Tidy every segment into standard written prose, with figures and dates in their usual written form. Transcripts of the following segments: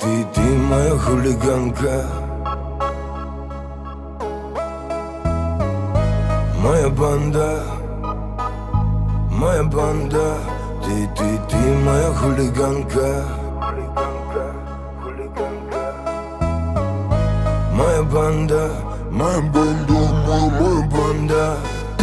Ты моя хулиганка, моя банда, моя банда. Ты моя хулиганка, моя банда, моя банда, моя банда.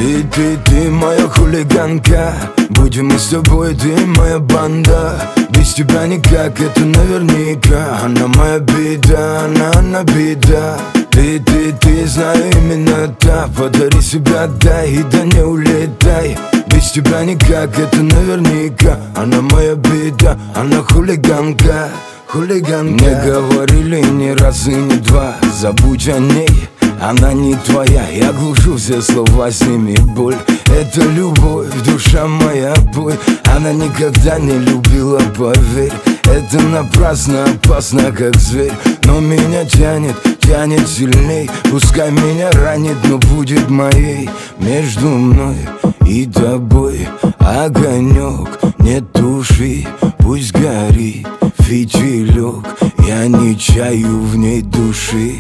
Ты моя хулиганка, будем мы с тобой, ты моя банда. Без тебя никак, это наверняка. Она моя беда, она беда. Ты, знаю, именно та. Подари себя, дай, и да не улетай. Без тебя никак, это наверняка. Она моя беда, она хулиганка, хулиганка. Мне говорили не раз и не два, забудь о ней, она не твоя. Я глушу все слова, сними боль. Это любовь, душа моя, бой. Она никогда не любила, поверь. Это напрасно, опасно, как зверь. Но меня тянет, тянет сильней. Пускай меня ранит, но будет моей. Между мной и тобой огонек, не туши, пусть горит фитилек. Я не чаю в ней души.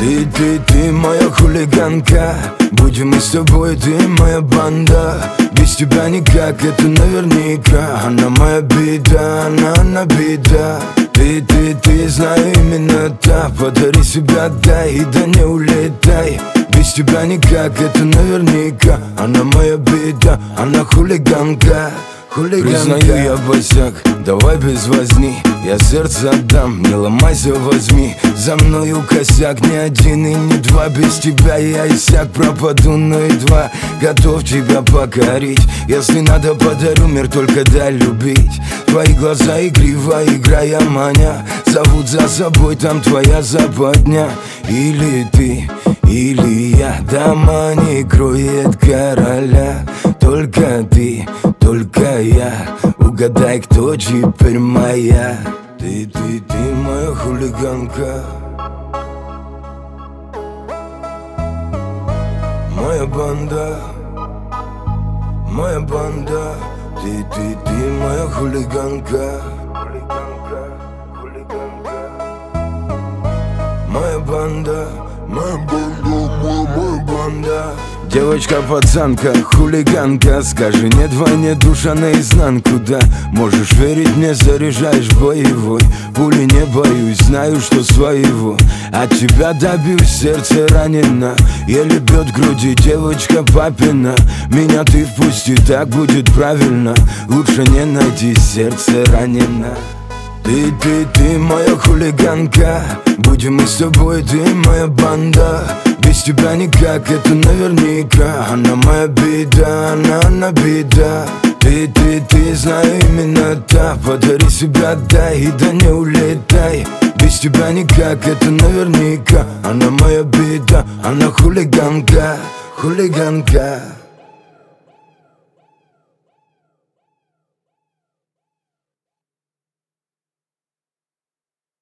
Ты моя хулиганка, будем мы с тобой, ты моя банда. Без тебя никак, это наверняка. Она моя беда, она беда. Ты, знаю, именно та. Подари себя, дай, и да не улетай. Без тебя никак, это наверняка. Она моя беда, она хулиганка, хулиганка. Признаю, я босяк, давай без возни. Я сердце отдам, не ломайся, возьми. За мною косяк, не один и не два. Без тебя я иссяк, пропаду, но едва готов тебя покорить. Если надо, подарю мир, только дай любить. Твои глаза игриво, играя маня, зовут за собой, там твоя западня. Или ты, или я, дома не кроет короля. Только ты, только я, угадай, кто теперь моя. Ты моя хулиганка, моя банда, моя банда. Ты моя хулиганка, моя банда, моя банда, моя банда. Девочка-пацанка, хулиганка, скажи нет войне, душа наизнанку, да. Можешь верить мне, заряжаешь боевой. Пули не боюсь, знаю, что своего. От тебя добьюсь, сердце ранено, еле бьет груди девочка папина. Меня ты впусти, так будет правильно. Лучше не найти, сердце ранено. Ты моя хулиганка, будем мы с тобой, ты моя банда. Без тебя никак, это наверняка. Она моя беда, она беда. Ты, знаю, именно та. Подари себя, дай, и да не улетай. Без тебя никак, это наверняка. Она моя беда, она хулиганка, хулиганка.